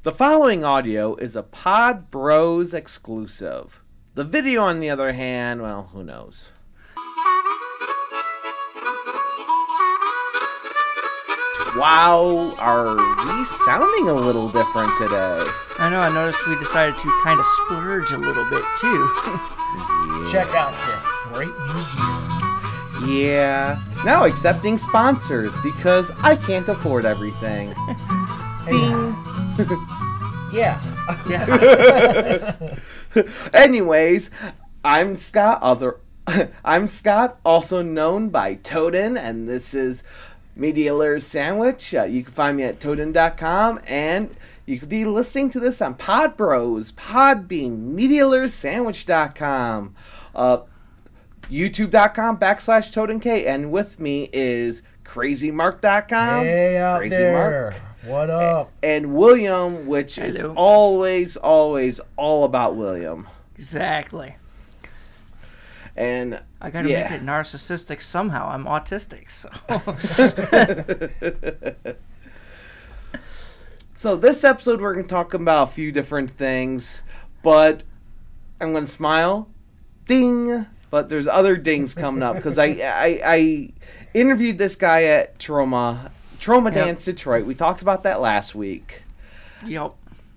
The following audio is a Pod Bros exclusive. The video, on the other hand, well, who knows? Wow, are we sounding a little different today? I know, I noticed we decided to kind of splurge a little bit, too. Check out this great new gear. Yeah. Now accepting sponsors because I can't afford everything. Ding. Yeah. Anyways, I'm Scott, also known by Toadin, and this is Media Lures Sandwich. You can find me at Toadin.com, and you could be listening to this on Pod Bros, Podbean, MediaLuresSandwich.com, YouTube.com/ToadinK, and with me is CrazyMark.com. Hey out Crazy there. Mark. What up? And William, which is Hello. always all about William. Exactly. And I gotta make it narcissistic somehow. I'm autistic, so. So this episode we're going to talk about a few different things, but I'm going to smile. Ding! But there's other dings coming up, because I interviewed this guy at Trauma Dance Detroit. We talked about that last week. Yep.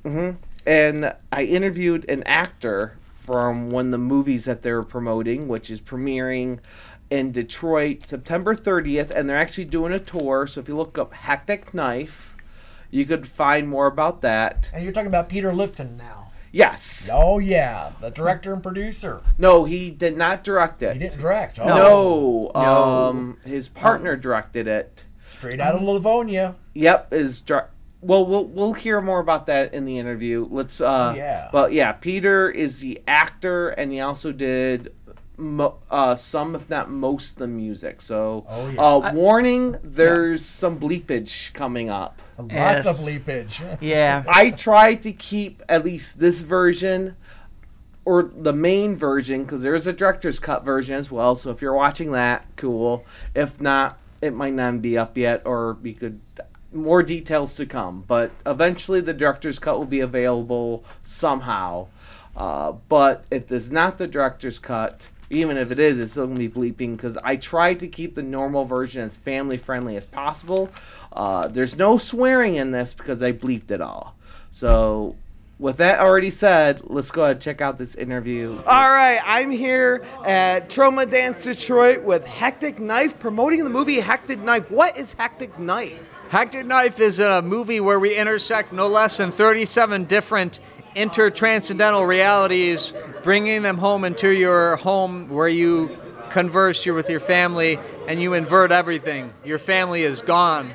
And I interviewed an actor from one of the movies that they're promoting, which is premiering in Detroit September 30th, and they're actually doing a tour. So if you look up Hectic Knife, you could find more about that. And you're talking about Peter Lifton now. Yes. Oh, yeah. The director and producer. No, he did not direct it. He didn't direct. Oh. No. His partner directed it. Straight out of Livonia. Yep. Well, we'll hear more about that in the interview. Let's. Yeah. But yeah, Peter is the actor, and he also did some, if not most, of the music. So, warning: there's some bleepage coming up. Lots of bleepage. Yeah. I tried to keep at least this version, or the main version, because there's a director's cut version as well. So if you're watching that, cool. If not, it might not be up yet, or we could. More details to come, but eventually the director's cut will be available somehow. But if it's not the director's cut, even if it is, it's still going to be bleeping, because I tried to keep the normal version as family friendly as possible. There's no swearing in this because I bleeped it all. So with that already said, let's go ahead and check out this interview. All right, I'm here at Trauma Dance Detroit with Hectic Knife, promoting the movie Hectic Knife. What is Hectic Knife? Hectic Knife is a movie where we intersect no less than 37 different intertranscendental realities, bringing them home into your home where you converse with your family and you invert everything. Your family is gone.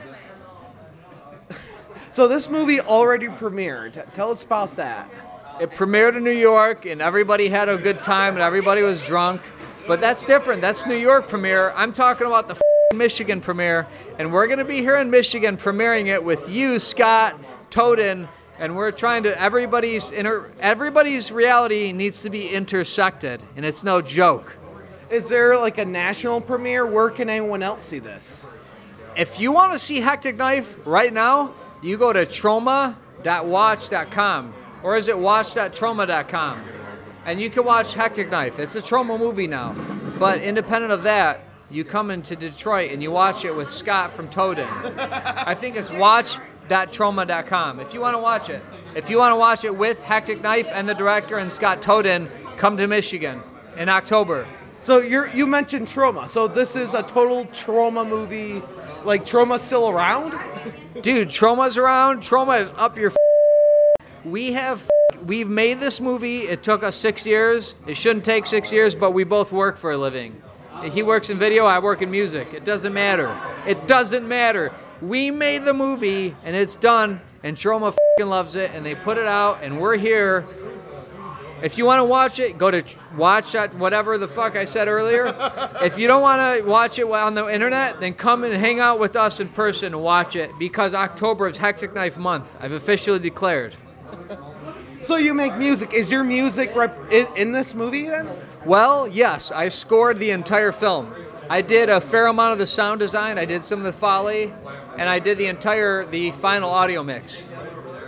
So this movie already premiered. Tell us about that. It premiered in New York and everybody had a good time and everybody was drunk. But that's different. That's New York premiere. I'm talking about the Michigan premiere, and we're going to be here in Michigan premiering it with you, Scott, Toadin, and we're trying to, everybody's reality needs to be intersected, and it's no joke. Is there like a national premiere? Where can anyone else see this? If you want to see Hectic Knife right now, you go to trauma.watch.com, or is it watch.trauma.com, and you can watch Hectic Knife. It's a trauma movie now, but independent of that, you come into Detroit and you watch it with Scott from Toadin. I think it's watch.trauma.com if you want to watch it. If you want to watch it with Hectic Knife and the director and Scott Toadin, come to Michigan in October. So you mentioned Trauma. So this is a total trauma movie. Like, Trauma's still around? Dude, Trauma's around. Trauma is up your We've made this movie. It took us 6 years. It shouldn't take 6 years, but we both work for a living. He works in video, I work in music. It doesn't matter. It doesn't matter. We made the movie, and it's done, and Trauma f***ing loves it, and they put it out, and we're here. If you want to watch it, go to watch that, whatever the fuck I said earlier. If you don't want to watch it on the internet, then come and hang out with us in person and watch it, because October is Hectic Knife Month. I've officially declared. So you make music. Is your music in this movie then? Well, yes, I scored the entire film. I did a fair amount of the sound design, I did some of the Foley, and I did the final audio mix.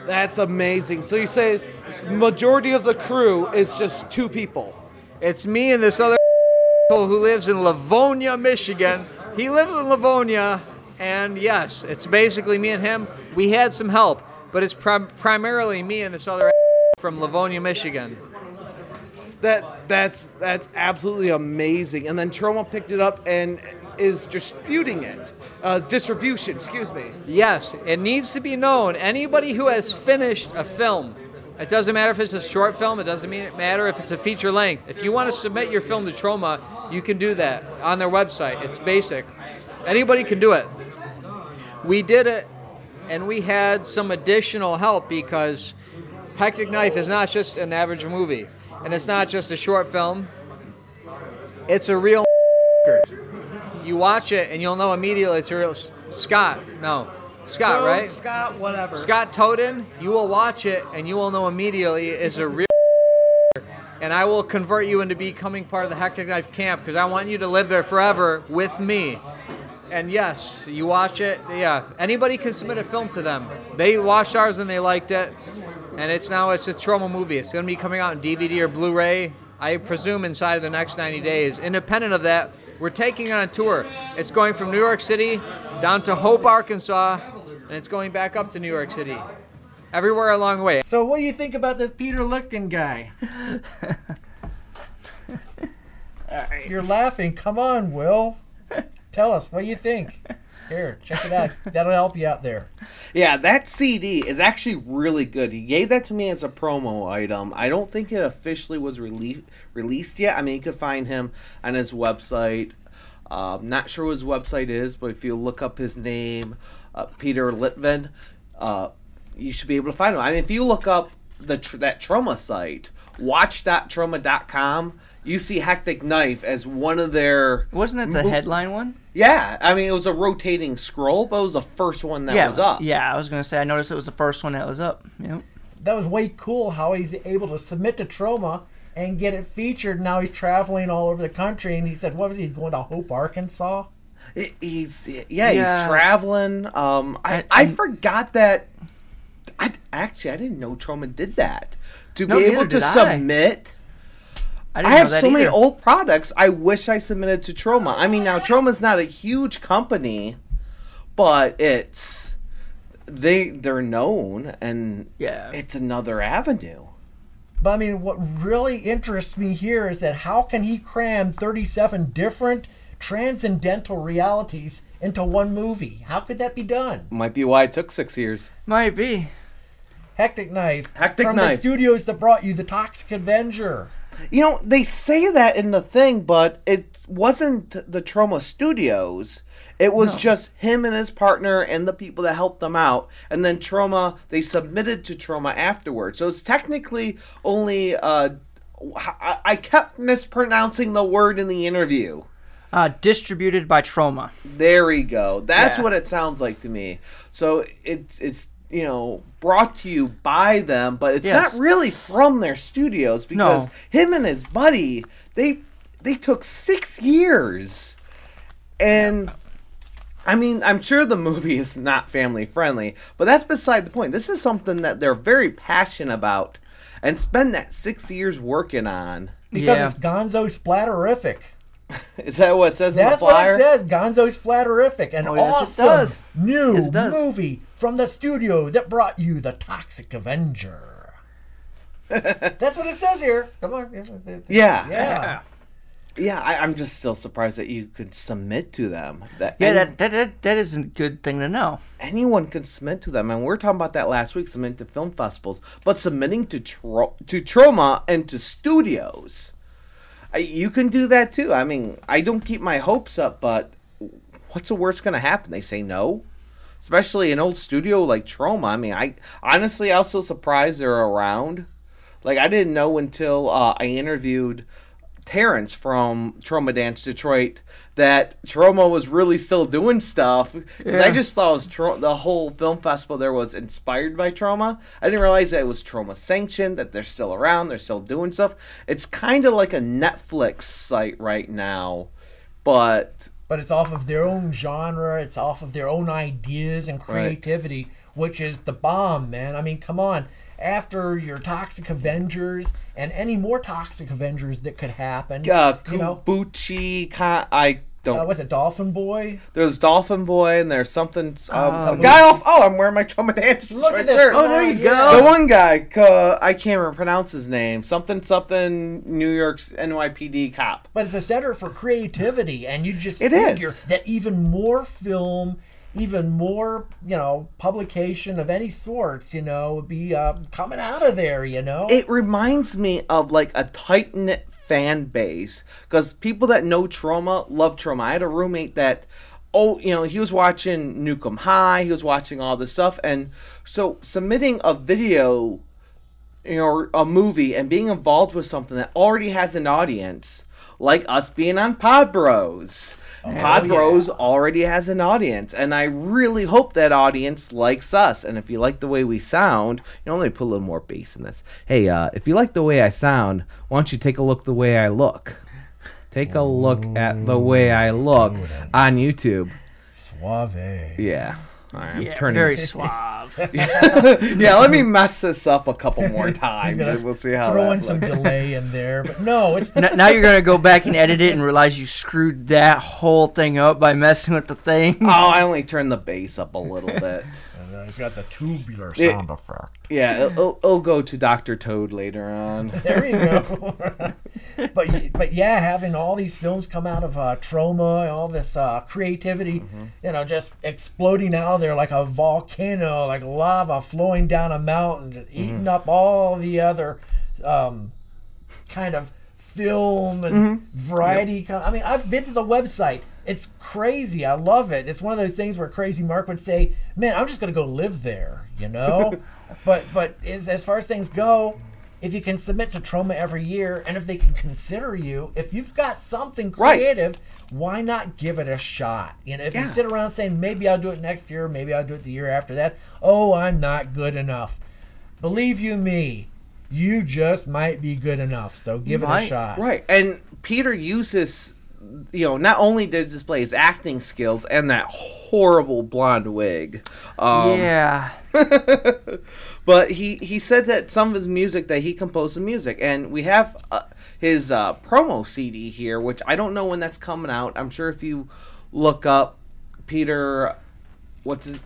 That's amazing. So you say majority of the crew is just 2 people. It's me and this other who lives in Livonia, Michigan. He lives in Livonia, and yes, it's basically me and him. We had some help, but it's primarily me and this other from Livonia, Michigan. That's absolutely amazing. And then Troma picked it up and is distributing it. Distribution, excuse me. Yes, it needs to be known. Anybody who has finished a film, it doesn't matter if it's a short film, it doesn't matter if it's a feature length. If you want to submit your film to Troma, you can do that on their website. It's basic. Anybody can do it. We did it, and we had some additional help because Hectic Knife is not just an average movie, and it's not just a short film. It's a real You watch it, and you'll know immediately it's a real Scott, right? Scott, whatever. Scott Toden, you will watch it, and you will know immediately is a real and I will convert you into becoming part of the Hectic Knife camp because I want you to live there forever with me. And yes, you watch it, yeah, anybody can submit a film to them. They watched ours and they liked it, and it's a Troma movie. It's going to be coming out in DVD or Blu-ray, I presume inside of the next 90 days. Independent of that, we're taking it on tour. It's going from New York City down to Hope, Arkansas, and it's going back up to New York City. Everywhere along the way. So what do you think about this Peter Lichten guy? You're laughing. Come on, Will. Tell us, what do you think? Here, check it out. That'll help you out there. Yeah, that CD is actually really good. He gave that to me as a promo item. I don't think it officially was released yet. I mean, you could find him on his website. Not sure what his website is, but if you look up his name, Peter Litvin, you should be able to find him. I mean, if you look up that Troma site, watch.troma.com, you see Hectic Knife as one of their... Wasn't it the headline one? Yeah. I mean, it was a rotating scroll, but it was the first one that was up. Yeah, I was going to say, I noticed it was the first one that was up. Yep. That was way cool how he's able to submit to Troma and get it featured. Now he's traveling all over the country, and he said, what was he? He's going to Hope, Arkansas? He's traveling. I forgot that... I didn't know Troma did that. To be able to submit... I have so many old products I wish I submitted to Troma. I mean, now Troma's not a huge company, but they're known, and it's another avenue. But I mean, what really interests me here is that how can he cram 37 different transcendental realities into one movie? How could that be done? Might be why it took 6 years. Might be. Hectic Knife. From the studios that brought you The Toxic Avenger. You know, they say that in the thing, but it wasn't the Troma Studios. It was just him and his partner and the people that helped them out. And then Troma, they submitted to Troma afterwards. So it's technically only... I kept mispronouncing the word in the interview. Distributed by Troma. There we go. That's what it sounds like to me. So it's brought to you by them, but it's not really from their studios because him and his buddy, they took 6 years. And I mean, I'm sure the movie is not family friendly, but that's beside the point. This is something that they're very passionate about and spend that 6 years working on. Because it's gonzo splatterific. Is that what it says in the flyer? That's what it says, gonzo splatterific. An awesome new movie from the studio that brought you The Toxic Avenger. That's what it says here. Come on. Yeah, I'm just still surprised that you could submit to them. That is a good thing to know. Anyone can submit to them, and we were talking about that last week, submitting to film festivals, but submitting to Troma and to studios. You can do that too. I mean, I don't keep my hopes up, but what's the worst going to happen? They say no? Especially an old studio like Troma. I mean, I was still surprised they're around. Like, I didn't know until I interviewed Terrence from Troma Dance Detroit that Troma was really still doing stuff. Because I just thought the whole film festival there was inspired by Troma. I didn't realize that it was Troma sanctioned, that they're still around, they're still doing stuff. It's kind of like a Netflix site right now, but it's off of their own genre, it's off of their own ideas and creativity. which is the bomb, man. I mean, come on. After your Toxic Avengers and any more Toxic Avengers that could happen. Kubuchi, I don't. What's it, Dolphin Boy? There's Dolphin Boy, and there's something. A guy off. Oh, I'm wearing my Trauma Dance Look at shirt. Oh, there you go. The one guy, I can't even pronounce his name. Something New York's NYPD cop. But it's a center for creativity, and you just It figure is. that even more film, even more, publication of any sorts, would be coming out of there, It reminds me of like a tight-knit fan base, because people that know Trauma love Trauma. I had a roommate that, he was watching Nukem High, he was watching all this stuff, and so submitting a video, or a movie, and being involved with something that already has an audience, like us being on Pod Bros. Pod Bros already has an audience, and I really hope that audience likes us. And if you like the way we sound, let me put a little more bass in this. Hey, if you like the way I sound, why don't you take a look the way I look? Take a look at the way I look on YouTube. Suave. Yeah. Right, Yeah, very suave. Yeah, let me mess this up a couple more times, and we'll see how Throw that in some looks. delay in there, but no, it's Now you're going to go back and edit it and realize you screwed that whole thing up by messing with the thing. Oh, I only turned the bass up a little bit. it's got the tubular sound effect. Yeah, it'll go to Dr. Toad later on. There you go. but yeah, having all these films come out of Trauma, all this creativity, just exploding out of there like a volcano, like lava flowing down a mountain, just eating up all the other kind of film and variety. I mean, I've been to the website. It's crazy. I love it. It's one of those things where Crazy Mark would say, "Man, I'm just going to go live there," But as far as things go, if you can submit to Trauma every year, and if they can consider you, if you've got something creative, why not give it a shot? If you sit around saying, maybe I'll do it next year, maybe I'll do it the year after that, I'm not good enough. Believe you me, you just might be good enough, so give it a shot. Right, and Peter uses, not only to display his acting skills and that horrible blonde wig. Yeah. But he said that some of his music, that he composed the music. And we have his promo CD here, which I don't know when that's coming out. I'm sure if you look up Peter... What's his...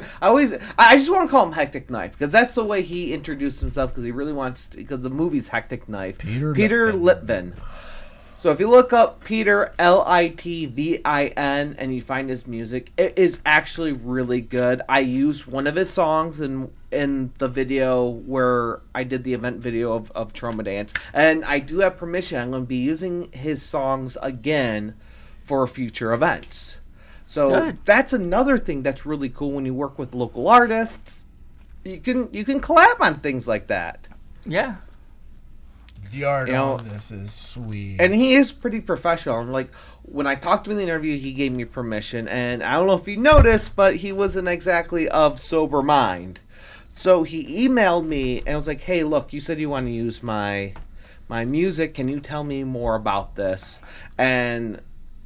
I just want to call him Hectic Knife, because that's the way he introduced himself, because he really wants to, because the movie's Hectic Knife. Peter Litvin. So if you look up Peter Litvin and you find his music, it is actually really good. I used one of his songs in the video where I did the event video of Trauma Dance, and I do have permission. I'm going to be using his songs again for future events. So that's another thing that's really cool when you work with local artists. You can collab on things like that. Yeah. The art on this is sweet. And he is pretty professional. Like, when I talked to him in the interview, he gave me permission. And I don't know if you noticed, but he wasn't exactly of sober mind. So he emailed me and was like, hey, look, you said you want to use my music. Can you tell me more about this? And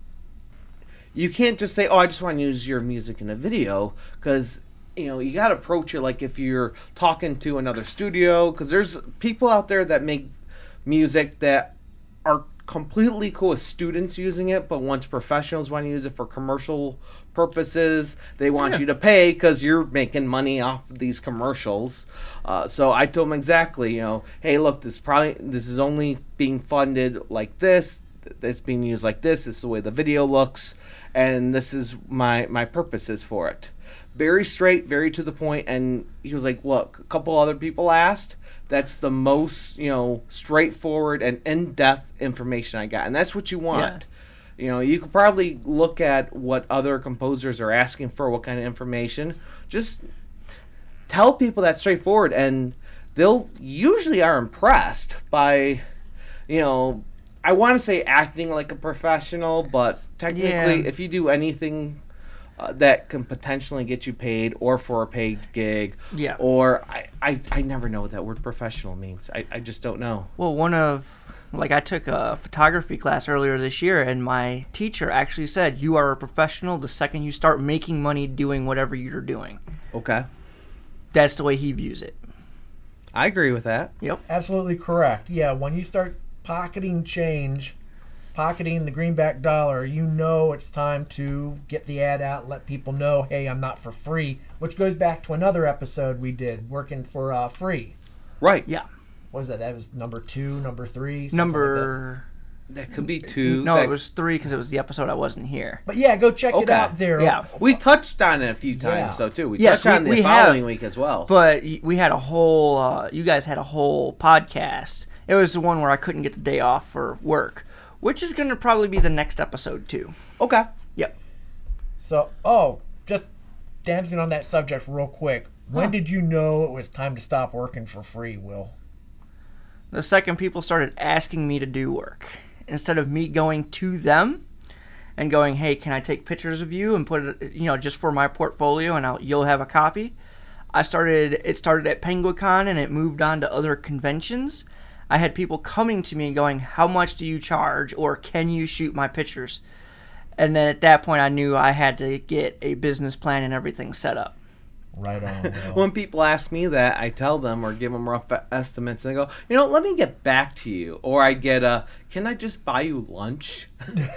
you can't just say, I just want to use your music in a video, because... you got to approach it like if you're talking to another studio, because there's people out there that make music that are completely cool with students using it, but once professionals want to use it for commercial purposes, they want you to pay because you're making money off of these commercials. So I told them exactly, hey, look, this is only being funded like this. It's being used like this. This is the way the video looks, and this is my purposes for it. Very straight, very to the point, and he was like, look, a couple other people asked. That's the most, straightforward and in-depth information I got, and that's what you want. Yeah. You could probably look at what other composers are asking for, what kind of information. Just tell people that straightforward, and they'll usually are impressed by, I want to say acting like a professional, but technically, if you do anything that can potentially get you paid, or for a paid gig, or I never know what that word professional means. I just don't know. Well, I took a photography class earlier this year, and my teacher actually said, you are a professional the second you start making money doing whatever you're doing. Okay. that's the way he views it. I agree with that. Yep. Absolutely correct. Yeah, when you start pocketing change, pocketing the greenback dollar, you know it's time to get the ad out and let people know, hey, I'm not for free, which goes back to another episode we did, working for free. Right. Yeah. What was that? That was number 2, number 3? Number... That could be 2. No, it was 3 because it was the episode I wasn't here. But yeah, go check it out there. Yeah. We touched on it a few times, though, too. We touched on it the following week as well. But we had a whole, you guys had a whole podcast. It was the one where I couldn't get the day off for work, which is going to probably be the next episode, too. Okay. Yep. So, just dancing on that subject real quick. When did you know it was time to stop working for free, Will? The second people started asking me to do work. Instead of me going to them and going, hey, can I take pictures of you and put it, just for my portfolio and you'll have a copy. It started at Penguicon and it moved on to other conventions. I had people coming to me and going, how much do you charge, or can you shoot my pictures? And then at that point I knew I had to get a business plan and everything set up. Right on. Will. When people ask me that, I tell them or give them rough estimates, and they go, let me get back to you. Or I get can I just buy you lunch?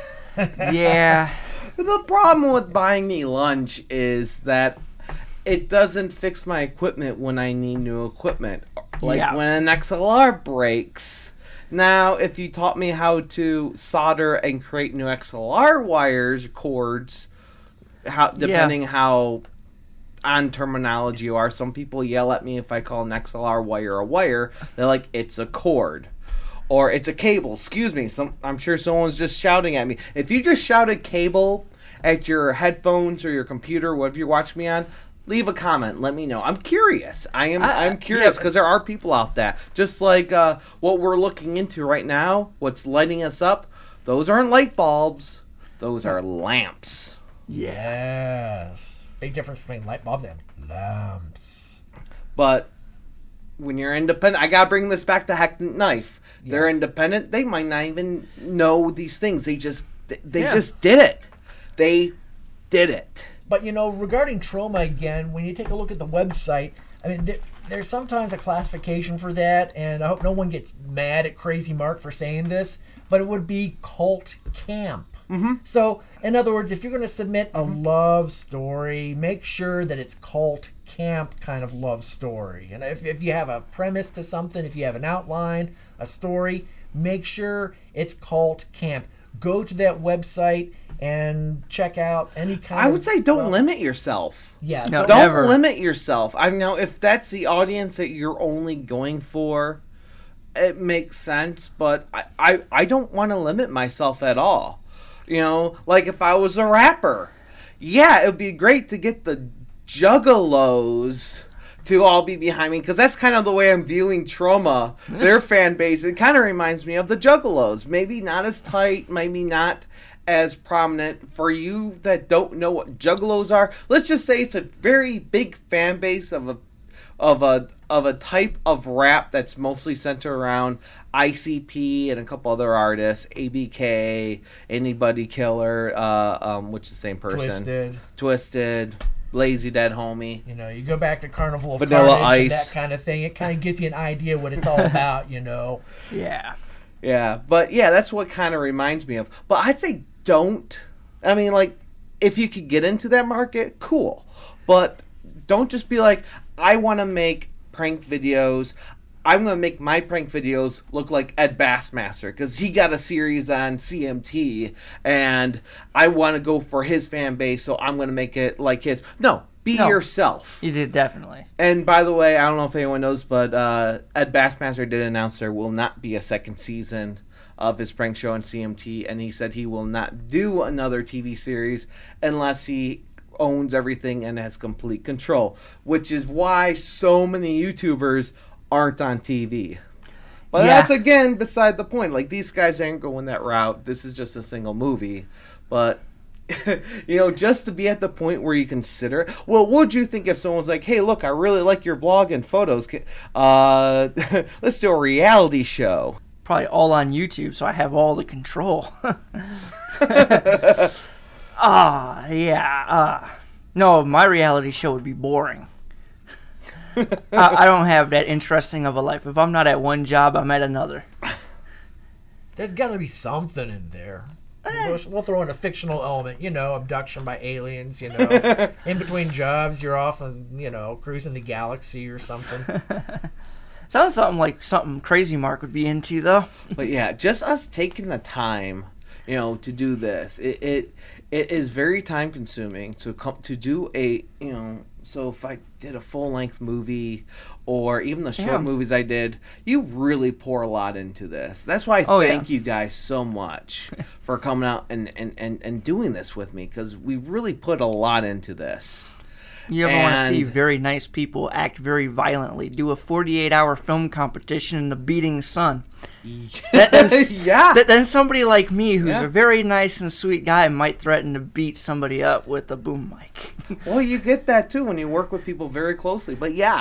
Yeah. The problem with buying me lunch is that it doesn't fix my equipment when I need new equipment. Like when an XLR breaks. Now, if you taught me how to solder and create new XLR wires, cords, depending how on terminology you are. Some people yell at me if I call an XLR wire a wire. They're like, it's a cord. Or it's a cable. Excuse me. I'm sure someone's just shouting at me. If you just shouted cable at your headphones or your computer, whatever you watch me on, leave a comment. Let me know. I'm curious. I'm curious because there are people out there. Just like what we're looking into right now, what's lighting us up, those aren't light bulbs. Those are lamps. Yes. Big difference between light bulbs and lamps. But when you're independent, I gotta bring this back to Hack Knife. Yes. They're independent. They might not even know these things. They just did it. They did it. But regarding Troma again, when you take a look at the website, I mean, there's sometimes a classification for that, and I hope no one gets mad at Crazy Mark for saying this, but it would be cult camp. Mm-hmm. So, in other words, if you're going to submit a love story, make sure that it's cult camp kind of love story. And if you have a premise to something, if you have an outline, a story, make sure it's cult camp. Go to that website and check out any kind of... I would say don't limit yourself. Yeah. No, don't limit yourself. I know if that's the audience that you're only going for, it makes sense, but I don't want to limit myself at all. Like if I was a rapper, it would be great to get the juggalos to all be behind me, because that's kind of the way I'm viewing Troma, their fan base. It kind of reminds me of the juggalos. Maybe not as tight, maybe not as prominent. For you that don't know what juggalos are, let's just say it's a very big fan base of a type of rap that's mostly centered around ICP and a couple other artists, ABK, Anybody Killer, which is the same person. Twisted, Lazy Dead Homie. You go back to Carnival of Vanilla Carnage Ice. And that kind of thing. It kind of gives you an idea what it's all about, Yeah. Yeah, but that's what kind of reminds me of. But I'd say don't. I mean, like, if you could get into that market, cool. But don't just be like, I want to make prank videos. I'm going to make my prank videos look like Ed Bassmaster because he got a series on CMT and I want to go for his fan base, so I'm going to make it like his. No, be yourself. You did, definitely. And by the way, I don't know if anyone knows, but Ed Bassmaster did announce there will not be a second season of his prank show on CMT, and he said he will not do another TV series unless he owns everything and has complete control, which is why so many YouTubers aren't on TV. But that's, again, beside the point. Like, these guys ain't going that route. This is just a single movie. But, just to be at the point where you consider... Well, what would you think if someone was like, hey, look, I really like your blog and photos. Let's do a reality show. Probably all on YouTube, so I have all the control. No, my reality show would be boring. I don't have that interesting of a life. If I'm not at one job, I'm at another. There's got to be something in there. We'll throw in a fictional element, abduction by aliens, In between jobs, you're off and, cruising the galaxy or something. Sounds something Crazy Mark would be into, though. But yeah, just us taking the time, to do this. It is very time consuming to do a, so if I did a full-length movie or even the short movies I did, you really pour a lot into this. That's why I thank you guys so much for coming out and doing this with me, because we really put a lot into this. You ever want to see very nice people act very violently, do a 48-hour film competition in the beating sun? Then somebody like me, who's a very nice and sweet guy, might threaten to beat somebody up with a boom mic. Well, you get that too when you work with people very closely. But we did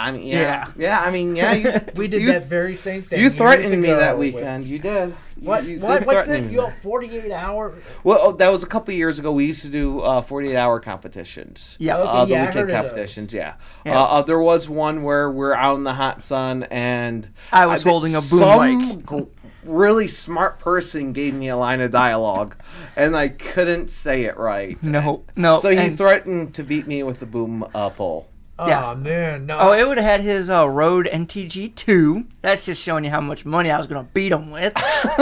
that very same thing. You threatened me that weekend. You did. What's this? You have 48-hour? Well, that was a couple of years ago. We used to do 48-hour competitions. Yeah, okay, the weekend competitions. Yeah. There was one where we're out in the hot sun and I was holding a boom mic. Really smart person gave me a line of dialogue, and I couldn't say it right. No. So he threatened to beat me with the boom pole. Oh, man, no. Oh, it would have had his Rode NTG2. That's just showing you how much money I was going to beat him with.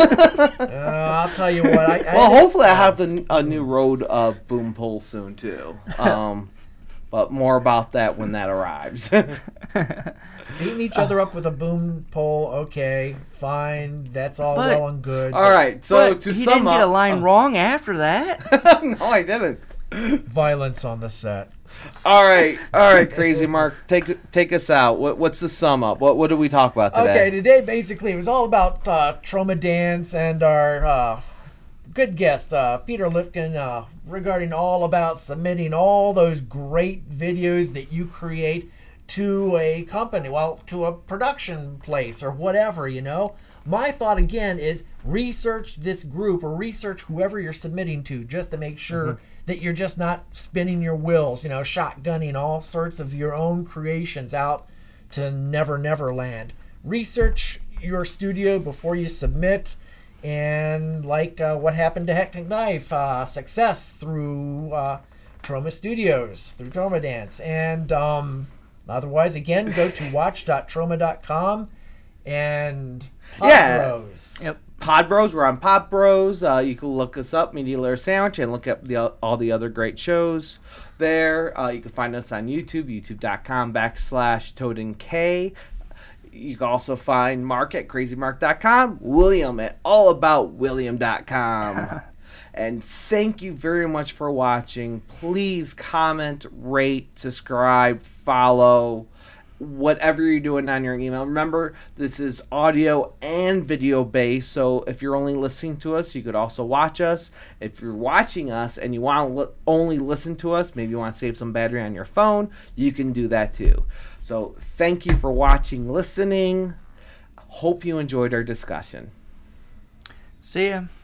I'll tell you what. Hopefully I have a new Rode boom pole soon, too. But more about that when that arrives. Beating each other up with a boom pole, okay, fine. That's all well and good. All right, so to he sum didn't get a line wrong after that. No, I didn't. Violence on the set. All right, Crazy Mark, take us out. What's the sum up? What did we talk about today? Okay, today basically it was all about Trauma Dance and our good guest Peter Lifkin regarding all about submitting all those great videos that you create to a company, to a production place or whatever, My thought again is research this group or research whoever you're submitting to, just to make sure that you're just not spinning your wheels, shotgunning all sorts of your own creations out to Never Land. Research your studio before you submit, and like what happened to Hectic Knife, success through Trauma Studios, through Trauma Dance, and otherwise, again, go to watch.trauma.com and Podbros. Yep. Podbros, we're on Podbros. You can look us up, Media Layer Sandwich, and look up all the other great shows there. You can find us on YouTube, youtube.com/ToadandK. You can also find Mark at crazymark.com, William at allaboutwilliam.com. And thank you very much for watching. Please comment, rate, subscribe, follow, whatever you're doing on your email. Remember, this is audio and video based, so if you're only listening to us, you could also watch us. If you're watching us and you want to only listen to us, maybe you want to save some battery on your phone, you can do that too. So thank you for watching, listening. Hope you enjoyed our discussion. See ya.